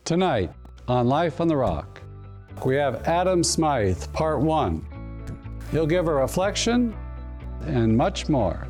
Tonight on Life on the Rock, we have Adam Smythe, Part 1. He'll give a reflection and much more.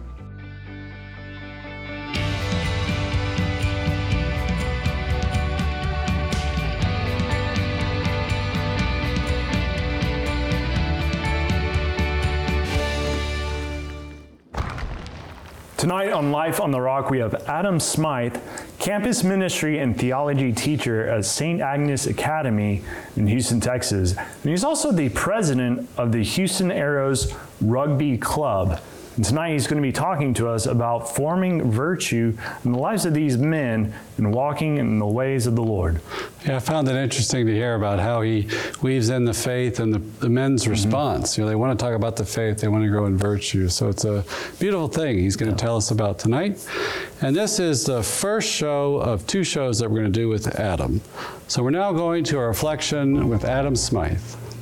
Tonight on Life on the Rock, we have Adam Smythe, campus ministry and theology teacher at St. Agnes Academy in Houston, Texas. And he's also the president of the Houston Aeros Rugby Club. And tonight he's going to be talking to us about forming virtue in the lives of these men and walking in the ways of the Lord. Yeah, I found it interesting to hear about how he weaves in the faith and the men's response. You know, they want to talk about the faith, they want to grow in virtue. So it's a beautiful thing he's going to tell us about tonight. And this is the first show of 2 shows that we're going to do with Adam. So we're now going to a reflection with Adam Smythe.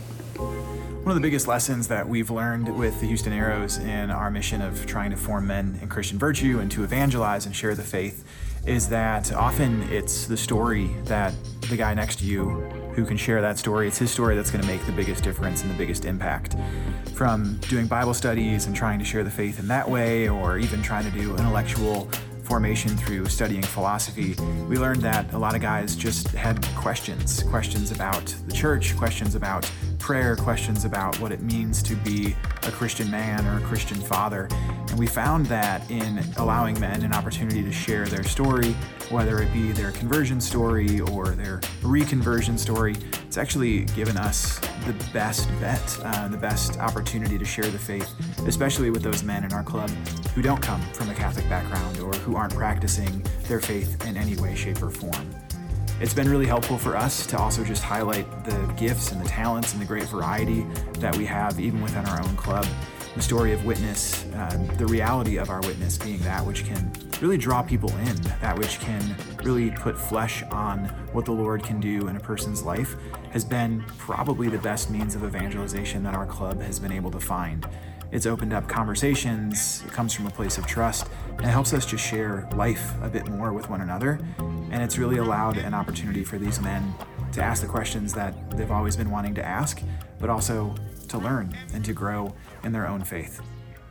One of the biggest lessons that we've learned with the Houston Aeros in our mission of trying to form men in Christian virtue and to evangelize and share the faith is that often it's the story that the guy next to you who can share that story, it's his story that's going to make the biggest difference and the biggest impact. From doing Bible studies and trying to share the faith in that way, or even trying to do intellectual formation through studying philosophy, we learned that a lot of guys just had questions about the church, questions about prayer, questions about what it means to be a Christian man or a Christian father. And we found that in allowing men an opportunity to share their story, whether it be their conversion story or their reconversion story, it's actually given us the best bet, the best opportunity to share the faith, especially with those men in our club who don't come from a Catholic background or who aren't practicing their faith in any way, shape, or form. It's been really helpful for us to also just highlight the gifts and the talents and the great variety that we have even within our own club. The story of witness, the reality of our witness being that which can really draw people in, that which can really put flesh on what the Lord can do in a person's life, has been probably the best means of evangelization that our club has been able to find. It's opened up conversations, it comes from a place of trust, and it helps us just share life a bit more with one another. And it's really allowed an opportunity for these men to ask the questions that they've always been wanting to ask, but also to learn and to grow in their own faith.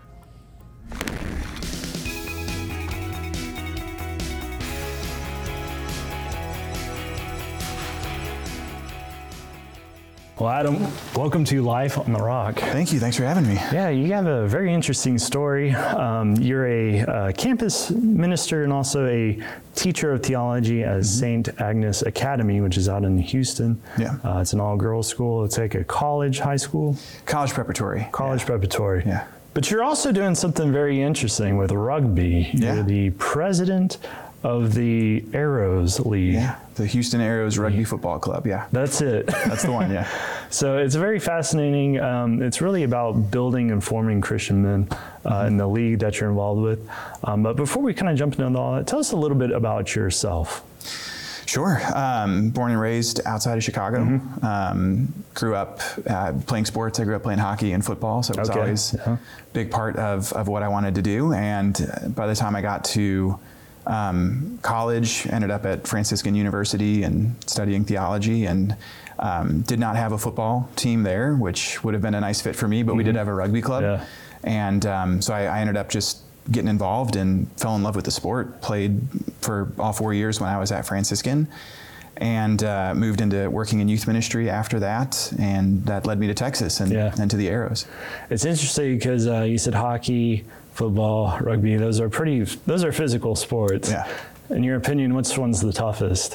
Well, Adam, welcome to Life on the Rock. Thank you. Thanks for having me. Yeah, you have a very interesting story. You're a campus minister and also a teacher of theology at St. Agnes Academy, which is out in Houston. Yeah. It's an all-girls school. It's like a high school? College preparatory. Preparatory. Yeah. But you're also doing something very interesting with rugby. Yeah. You're the president of the Aeros League. Yeah, the Houston Aeros Rugby Football Club, yeah. That's it. That's the one, yeah. So it's very fascinating. It's really about building and forming Christian men in the league that you're involved with. But before we kind of jump into all that, tell us a little bit about yourself. Sure. Born and raised outside of Chicago. Grew up playing sports. I grew up playing hockey and football, so it was always a big part of what I wanted to do. And by the time I got to college, ended up at Franciscan University and studying theology, and did not have a football team there, which would have been a nice fit for me, but we did have a rugby club. Yeah. And so I ended up just getting involved and fell in love with the sport, played for all 4 years when I was at Franciscan, and moved into working in youth ministry after that, and that led me to Texas and to the Aeros. It's interesting because you said hockey, football, rugby, those are physical sports. Yeah. In your opinion, which one's the toughest?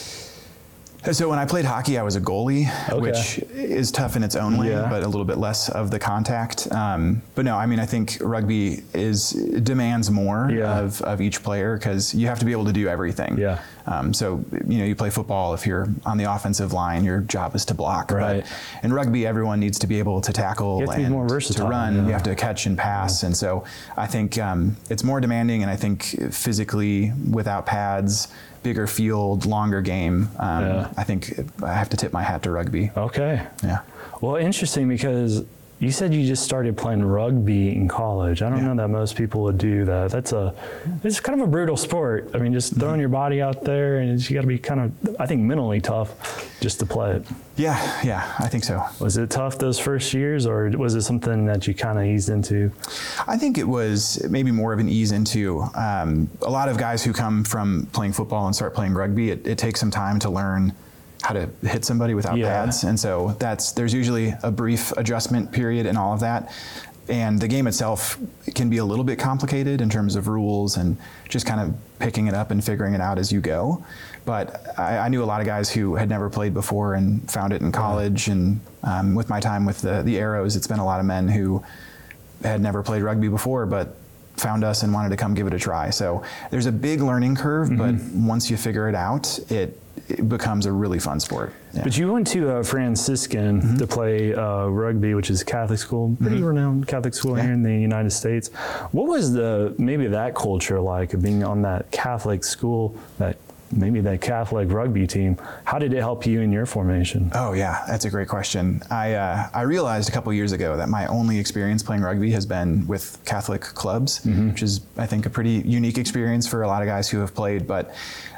So when I played hockey, I was a goalie, which is tough in its own way, but a little bit less of the contact. But no, I mean, I think rugby demands more of each player because you have to be able to do everything. Yeah. So, you play football, if you're on the offensive line, your job is to block. Right. But in rugby, everyone needs to be able to tackle you have to be and more versatile, to run. You have to catch and pass. And so I think it's more demanding, and I think physically, without pads, bigger field, longer game, I think I have to tip my hat to rugby. Okay. Yeah. Well, interesting because You said you just started playing rugby in college. I don't know that most people would do that. It's kind of a brutal sport. I mean, just throwing your body out there, and you got to be kind of, I think, mentally tough just to play it. Yeah, I think so. Was it tough those first years, or was it something that you kind of eased into? I think it was maybe more of an ease into. A lot of guys who come from playing football and start playing rugby, it takes some time to learn how to hit somebody without pads. And so there's usually a brief adjustment period in all of that. And the game itself can be a little bit complicated in terms of rules and just kind of picking it up and figuring it out as you go. But I knew a lot of guys who had never played before and found it in college. And with my time with the Arrows, it's been a lot of men who had never played rugby before, but found us and wanted to come give it a try. So there's a big learning curve, but once you figure it out, it becomes a really fun sport. Yeah. But you went to Franciscan to play rugby, which is Catholic school, pretty renowned Catholic school here in the United States. What was maybe that culture like of being on that Catholic school, that Catholic rugby team? How did it help you in your formation? Oh yeah, that's a great question. I realized a couple years ago that my only experience playing rugby has been with Catholic clubs, which is, I think, a pretty unique experience for a lot of guys who have played. But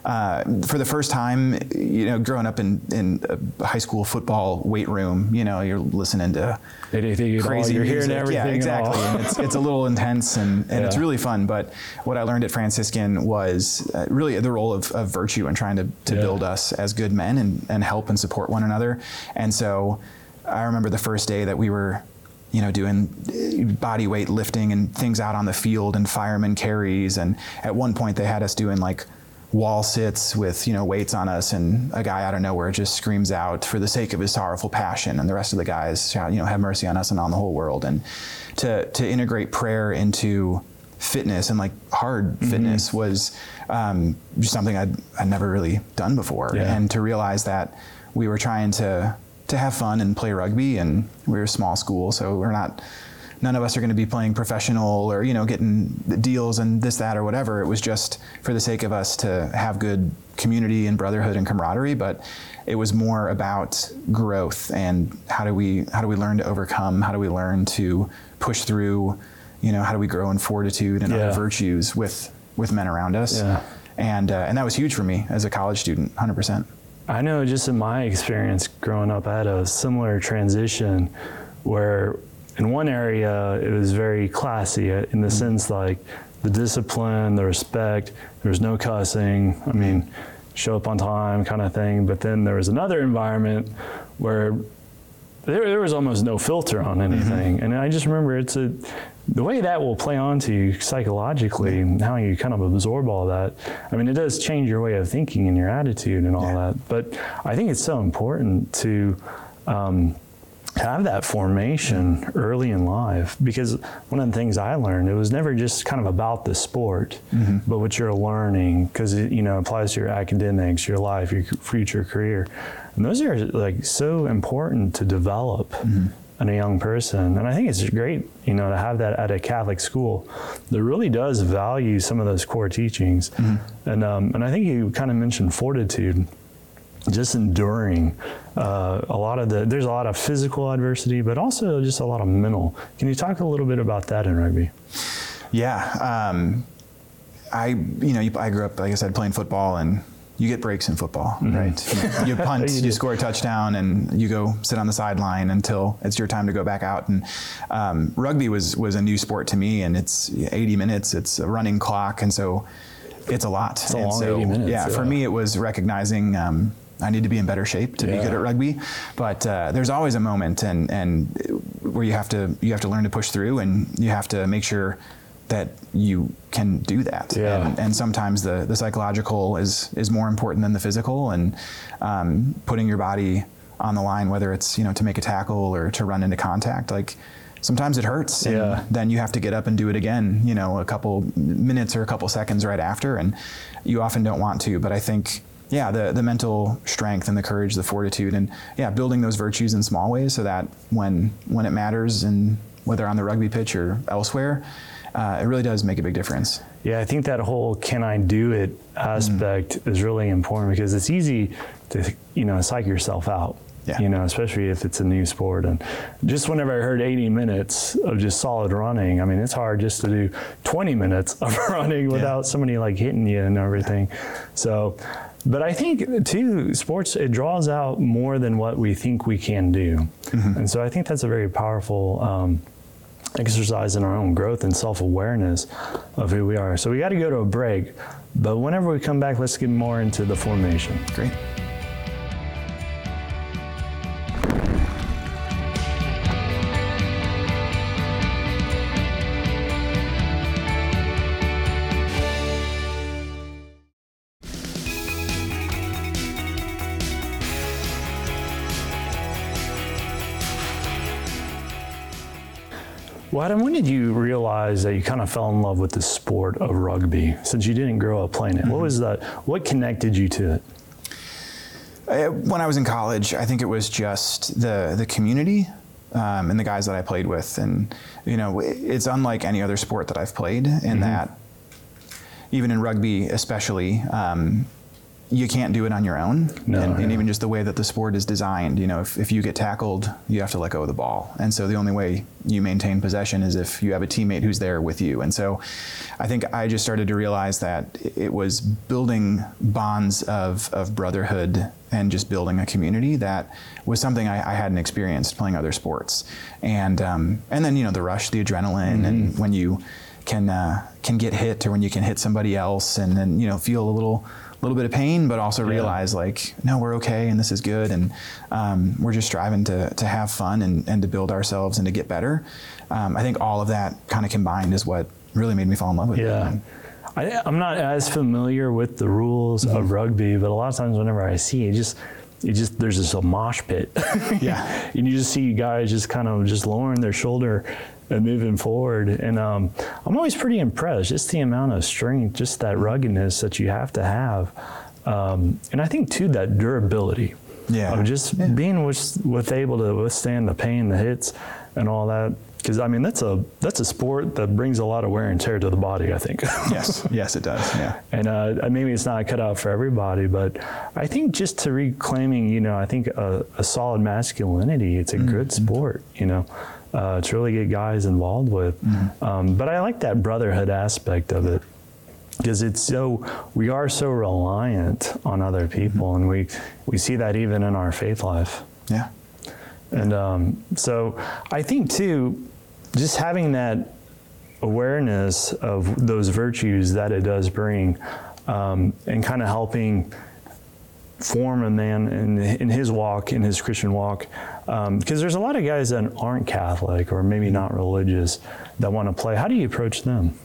for the first time, growing up in a high school football weight room, you're listening to crazy you're music. Hearing everything. Yeah, exactly. And it's a little intense and it's really fun. But what I learned at Franciscan was really the role of virtue and trying to build us as good men and help and support one another. And so I remember the first day that we were doing body weight lifting and things out on the field and fireman carries. And at one point they had us doing like wall sits with, weights on us, and a guy out of nowhere just screams out, "For the sake of his sorrowful passion," and the rest of the guys shout, "Have mercy on us and on the whole world." And to integrate prayer into fitness and like hard fitness was just something I'd never really done before. And to realize that we were trying to have fun and play rugby, and we were a small school, so none of us are going to be playing professional or, getting deals and this, that, or whatever. It was just for the sake of us to have good community and brotherhood and camaraderie. But it was more about growth and how do we learn to overcome? How do we learn to push through? How do we grow in fortitude and other virtues with men around us? Yeah. And that was huge for me as a college student, 100%. I know just in my experience growing up, I had a similar transition where in one area, it was very classy in the sense like the discipline, the respect, there was no cussing. I mean, show up on time kind of thing. But then there was another environment where there was almost no filter on anything. And I just remember the way that will play on to you psychologically, how you kind of absorb all that. I mean, it does change your way of thinking and your attitude and all that. But I think it's so important to have that formation early in life, because one of the things I learned, it was never just kind of about the sport, but what you're learning, because it applies to your academics, your life, your future career. And those are like so important to develop in a young person. And I think it's great, to have that at a Catholic school that really does value some of those core teachings. And I think you kind of mentioned fortitude. Just enduring there's a lot of physical adversity, but also just a lot of mental. Can you talk a little bit about that in rugby? Yeah. I grew up, like I said, playing football, and you get breaks in football, right? You punt, you score a touchdown, and you go sit on the sideline until it's your time to go back out. And rugby was a new sport to me, and it's 80 minutes, it's a running clock, and so it's a lot. It's a long 80 minutes. Yeah, for me it was recognizing I need to be in better shape to be good at rugby, but there's always a moment and where you have to learn to push through, and you have to make sure that you can do that. And sometimes the psychological is more important than the physical, and putting your body on the line, whether it's to make a tackle or to run into contact, like sometimes it hurts, and then you have to get up and do it again, a couple minutes or a couple seconds right after, and you often don't want to. But I think the mental strength and the courage, the fortitude, and building those virtues in small ways, so that when it matters, and whether on the rugby pitch or elsewhere, it really does make a big difference. Yeah, I think that whole "can I do it" aspect is really important, because it's easy to psych yourself out. Yeah. You know, especially if it's a new sport. And just whenever I heard 80 minutes of just solid running, I mean, it's hard just to do 20 minutes of running without somebody like hitting you and everything. So, but I think too, sports, it draws out more than what we think we can do. And so I think that's a very powerful exercise in our own growth and self-awareness of who we are. So we got to go to a break, but whenever we come back, let's get more into the formation. Great. Well, Adam, when did you realize that you kind of fell in love with the sport of rugby, since you didn't grow up playing it? What was that? What connected you to it? When I was in college, I think it was just the community and the guys that I played with. And, you know, it's unlike any other sport that I've played in that, even in rugby especially, you can't do it on your own. And even just the way that the sport is designed, you know, if you get tackled, you have to let go of the ball. And so the only way you maintain possession is if you have a teammate who's there with you. And so I think I just started to realize that it was building bonds of brotherhood and just building a community that was something I hadn't experienced playing other sports. And then, you know, the rush, the adrenaline, and when you can get hit, or when you can hit somebody else, and then, you know, feel a little bit of pain, but also realize like, no, we're okay and this is good. And we're just striving to have fun and to build ourselves and to get better. I think all of that kind of combined is what really made me fall in love with it. I'm not as familiar with the rules of rugby, but a lot of times whenever I see it, there's this mosh pit. And you just see guys just kind of just lowering their shoulder and moving forward. And I'm always pretty impressed, just the amount of strength, just that ruggedness that you have to have. And I think too, that durability of just being able to withstand the pain, the hits and all that. Because I mean, that's a sport that brings a lot of wear and tear to the body, I think. Yes, it does. Yeah. And maybe it's not cut out for everybody, but I think just to reclaiming, you know, I think a solid masculinity, it's a good sport, you know, to really get guys involved with. But I like that brotherhood aspect of it, because we are so reliant on other people, and we see that even in our faith life. Yeah. And so I think too, just having that awareness of those virtues that it does bring, and kind of helping form a man in his walk, in his Christian walk, because there's a lot of guys that aren't Catholic or maybe not religious that want to play. How do you approach them?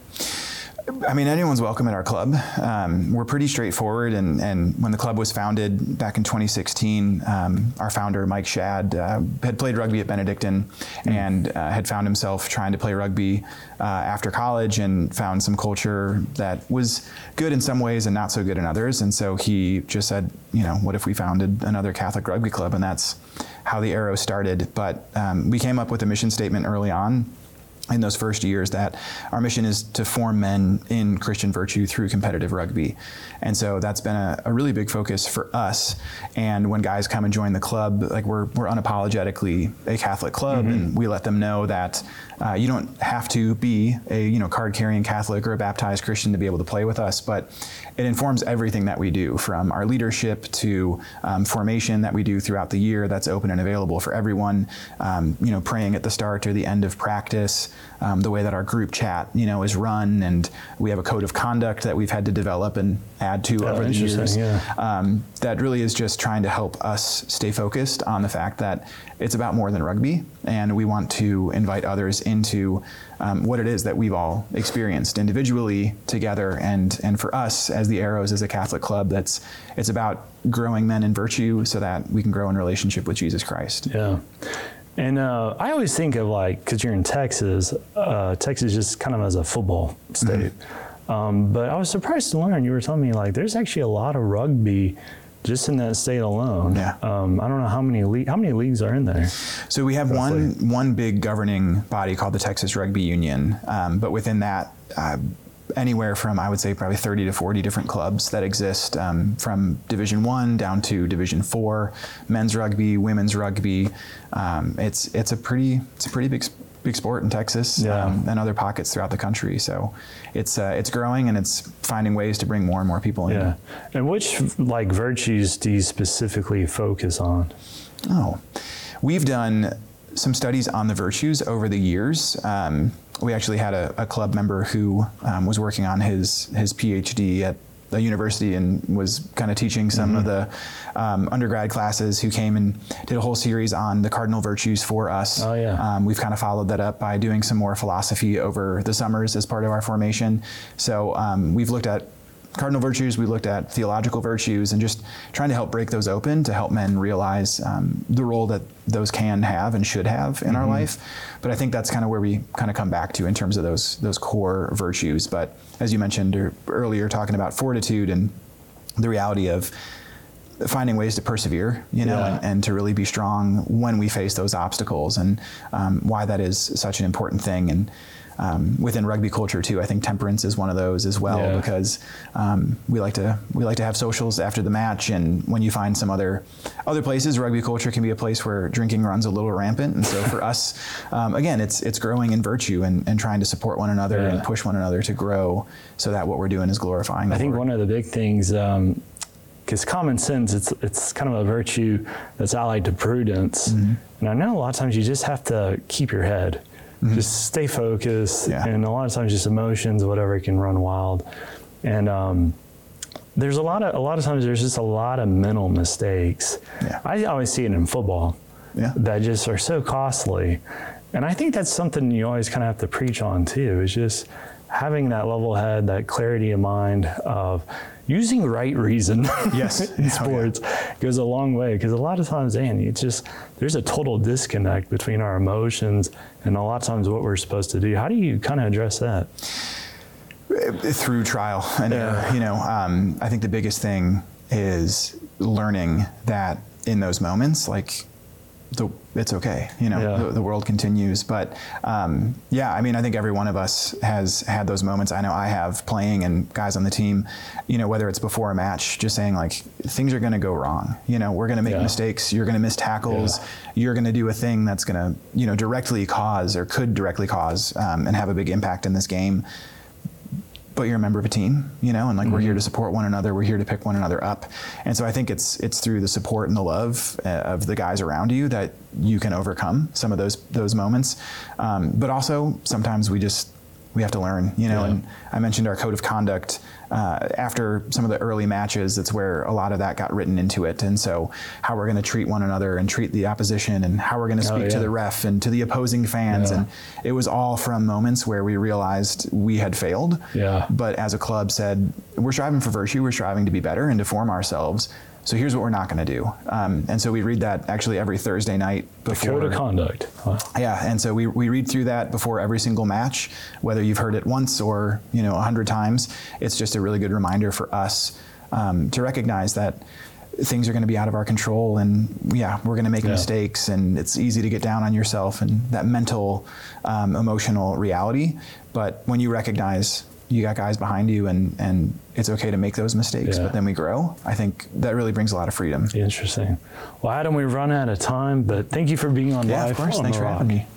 I mean, anyone's welcome at our club. We're pretty straightforward, and when the club was founded back in 2016, our founder, Mike Shad, had played rugby at Benedictine and had found himself trying to play rugby after college, and found some culture that was good in some ways and not so good in others. And so he just said, you know, what if we founded another Catholic rugby club? And that's how the Arrow started. But we came up with a mission statement early on in those first years that our mission is to form men in Christian virtue through competitive rugby. And so that's been a really big focus for us. And when guys come and join the club, like we're unapologetically a Catholic club, and we let them know that you don't have to be a, you know, card-carrying Catholic or a baptized Christian to be able to play with us, but it informs everything that we do, from our leadership to formation that we do throughout the year that's open and available for everyone, you know, praying at the start or the end of practice, the way that our group chat, you know, is run, and we have a code of conduct that we've had to develop and add to over the years. That really is just trying to help us stay focused on the fact that it's about more than rugby, and we want to invite others into what it is that we've all experienced individually together, and for us as the Arrows, as a Catholic club, it's about growing men in virtue so that we can grow in relationship with Jesus Christ. Yeah. And I always think of, like, because you're in Texas, Texas just kind of as a football state. But I was surprised to learn, you were telling me, like, there's actually a lot of rugby just in that state alone. I don't know how many leagues are in there. So we have one big governing body called the Texas Rugby Union, but within that, anywhere from, I would say, probably 30 to 40 different clubs that exist, from Division I down to Division IV, men's rugby, women's rugby. It's a pretty big sport in Texas, and other pockets throughout the country. So it's growing, and it's finding ways to bring more and more people in. Yeah. And which virtues do you specifically focus on? Oh, we've done some studies on the virtues over the years. We actually had a club member who was working on his PhD at a university and was kind of teaching some of the undergrad classes, who came and did a whole series on the cardinal virtues for us. Oh, yeah. We've kind of followed that up by doing some more philosophy over the summers as part of our formation. So we've looked at cardinal virtues, we looked at theological virtues, and just trying to help break those open to help men realize the role that those can have and should have in our life. But I think that's kind of where we kind of come back to in terms of those core virtues. But as you mentioned earlier, talking about fortitude and the reality of finding ways to persevere, and to really be strong when we face those obstacles, and why that is such an important thing. And within rugby culture too, I think temperance is one of those as well, because we like to have socials after the match, and when you find some other places, rugby culture can be a place where drinking runs a little rampant. And so for us, again, it's growing in virtue and trying to support one another and push one another to grow, so that what we're doing is glorifying the I think Lord. one of the big things, because common sense, it's kind of a virtue that's allied to prudence. And I know a lot of times you just have to keep your head. Just stay focused, and a lot of times just emotions, whatever, can run wild. And there's a lot of times there's just a lot of mental mistakes. I always see it in football that just are so costly. And I think that's something you always kind of have to preach on too, is just having that level head, that clarity of mind of using right reason in sports goes a long way, because a lot of times, there's a total disconnect between our emotions and a lot of times what we're supposed to do. How do you kind of address that? Through trial and error. I think the biggest thing is learning that in those moments, it's okay. The world continues. But I think every one of us has had those moments. I know I have, playing, and guys on the team, whether it's before a match, just saying things are going to go wrong. We're going to make mistakes. You're going to miss tackles. You're going to do a thing that's going to, directly cause, or could directly cause, and have a big impact in this game. But you're a member of a team, and we're here to support one another. We're here to pick one another up. And so I think it's through the support and the love of the guys around you that you can overcome some of those moments. But also sometimes we have to learn, and I mentioned our code of conduct. After some of the early matches, that's where a lot of that got written into it. And so how we're going to treat one another and treat the opposition, and how we're going to speak to the ref and to the opposing fans. And it was all from moments where we realized we had failed. But as a club said, we're striving for virtue, we're striving to be better and to form ourselves. So here's what we're not going to do. And so we read that actually every Thursday night before. The code of conduct. Wow. And so we read through that before every single match, whether you've heard it once or 100 times. It's just a really good reminder for us to recognize that things are going to be out of our control, and we're going to make mistakes, and it's easy to get down on yourself and that mental, emotional reality. But when you recognize you got guys behind you, and it's okay to make those mistakes, but then we grow, I think that really brings a lot of freedom. Interesting. Well, Adam, we've run out of time, but thank you for being on Live. Of course. On Thanks the for Rock. having me.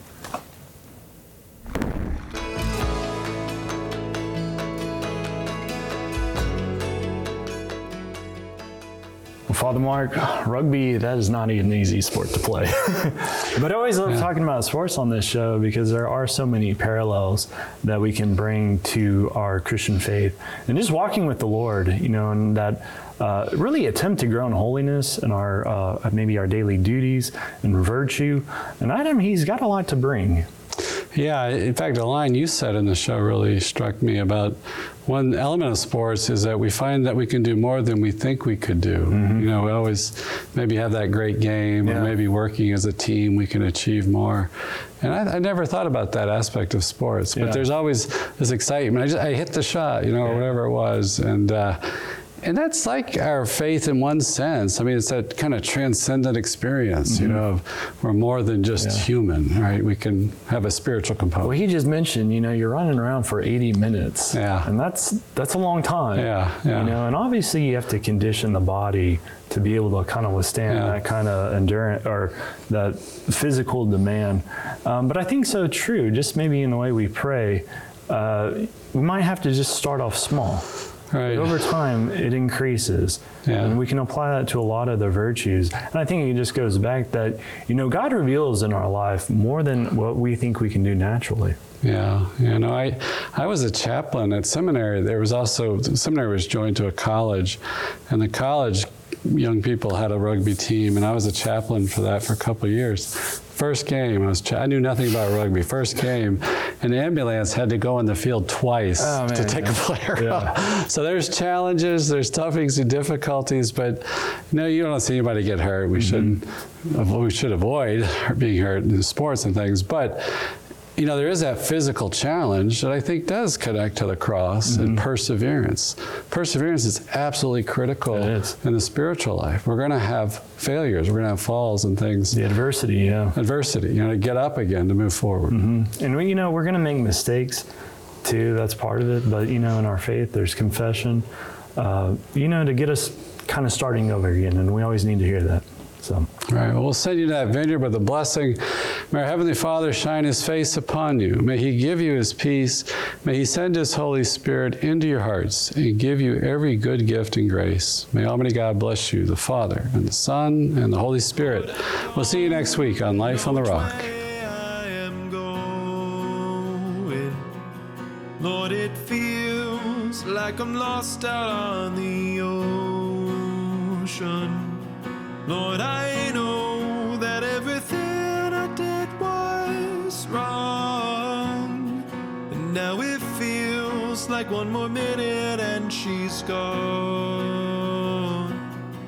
Well, Father Mark, rugby, that is not an easy sport to play. But I always love talking about sports on this show, because there are so many parallels that we can bring to our Christian faith. And just walking with the Lord, and that really attempt to grow in holiness and our maybe our daily duties and virtue. And Adam, he's got a lot to bring. Yeah, in fact, a line you said in the show really struck me about one element of sports is that we find that we can do more than we think we could do. We always maybe have that great game, or maybe working as a team, we can achieve more. And I never thought about that aspect of sports, but there's always this excitement. I hit the shot, or whatever it was. And And that's like our faith in one sense. I mean, it's that kind of transcendent experience, you know, of we're more than just human, right? We can have a spiritual component. Well, he just mentioned, you know, you're running around for 80 minutes. Yeah. And that's a long time. Yeah. You know, and obviously you have to condition the body to be able to kind of withstand that kind of endurance or that physical demand. But I think so true, just maybe in the way we pray, we might have to just start off small. Right. Over time, it increases. Yeah. And we can apply that to a lot of the virtues. And I think it just goes back that, you know, God reveals in our life more than what we think we can do naturally. Yeah, you know, I was a chaplain at seminary. The seminary was joined to a college, and the college young people had a rugby team, and I was a chaplain for that for a couple of years. First game, I knew nothing about rugby. First game, an ambulance had to go in the field twice to take a player up. So there's challenges, there's toughings and difficulties, but you know, you don't see anybody get hurt. We should avoid being hurt in sports and things, but you know, there is that physical challenge that I think does connect to the cross and perseverance. Perseverance is absolutely critical in the spiritual life. We're going to have failures. We're going to have falls and things. The adversity, Adversity, you know, to get up again, to move forward. And you know, we're going to make mistakes too. That's part of it. But, you know, in our faith, there's confession, you know, to get us kind of starting over again. And we always need to hear that. So. All right, well, we'll send you to that vineyard with a blessing. May our Heavenly Father shine His face upon you. May He give you His peace. May He send His Holy Spirit into your hearts and give you every good gift and grace. May Almighty God bless you, the Father, and the Son, and the Holy Spirit. We'll see you next week on Life on the Rock. Lord, it feels like I'm lost out on the ocean. Lord, I know that everything I did was wrong, and now it feels like one more minute and she's gone.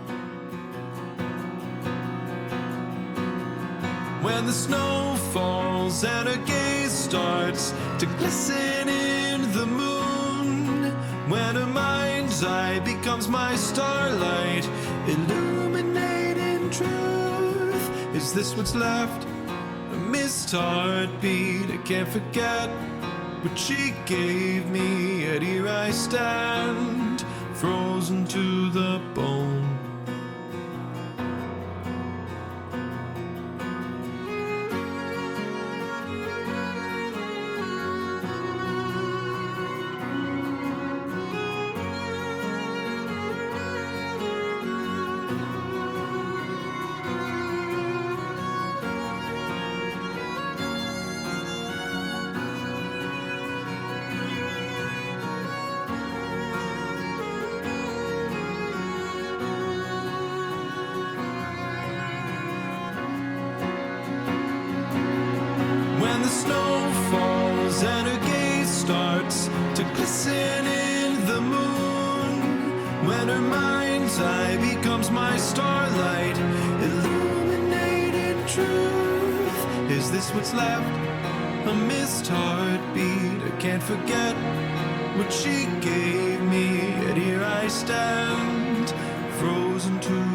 When the snow falls and her gaze starts to glisten in the moon, when her mind's eye becomes my starlight, illuminating truth. Is this what's left? A missed heartbeat. I can't forget what she gave me, yet here I stand, frozen to the bone. When the snow falls and her gaze starts to glisten in the moon, when her mind's eye becomes my starlight, illuminated truth. Is this what's left? A missed heartbeat. I can't forget what she gave me, yet here I stand, frozen to